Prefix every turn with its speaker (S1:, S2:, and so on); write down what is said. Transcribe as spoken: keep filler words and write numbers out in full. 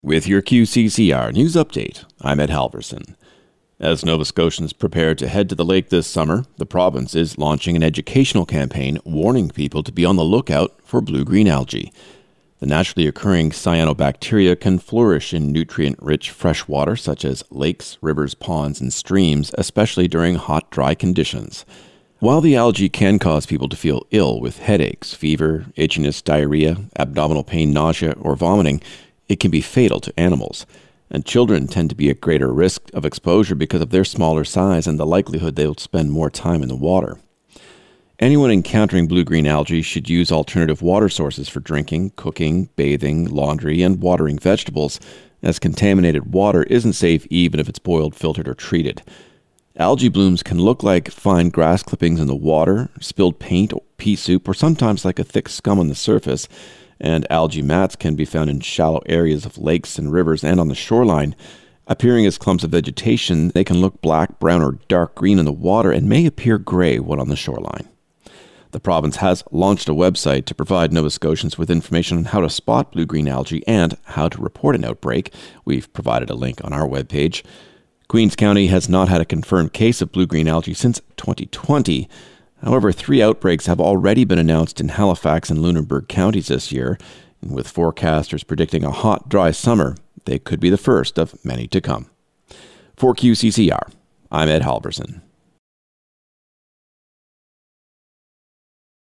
S1: With your Q C C R News Update, I'm Ed Halverson. As Nova Scotians prepare to head to the lake this summer, the province is launching an educational campaign warning people to be on the lookout for blue-green algae. The naturally occurring cyanobacteria can flourish in nutrient-rich fresh water such as lakes, rivers, ponds, and streams, especially during hot, dry conditions. While the algae can cause people to feel ill with headaches, fever, itchiness, diarrhea, abdominal pain, nausea, or vomiting, it can be fatal to animals. And children tend to be at greater risk of exposure because of their smaller size and the likelihood they'll spend more time in the water. Anyone encountering blue-green algae should use alternative water sources for drinking, cooking, bathing, laundry, and watering vegetables, as contaminated water isn't safe even if it's boiled, filtered, or treated. Algae blooms can look like fine grass clippings in the water, spilled paint, pea soup, or sometimes like a thick scum on the surface, and algae mats can be found in shallow areas of lakes and rivers and on the shoreline. Appearing as clumps of vegetation, they can look black, brown, or dark green in the water and may appear gray when on the shoreline. The province has launched a website to provide Nova Scotians with information on how to spot blue-green algae and how to report an outbreak. We've provided a link on our webpage. Queens County has not had a confirmed case of blue-green algae since twenty twenty. However, three outbreaks have already been announced in Halifax and Lunenburg counties this year, and with forecasters predicting a hot, dry summer, they could be the first of many to come. For Q C C R, I'm Ed Halverson.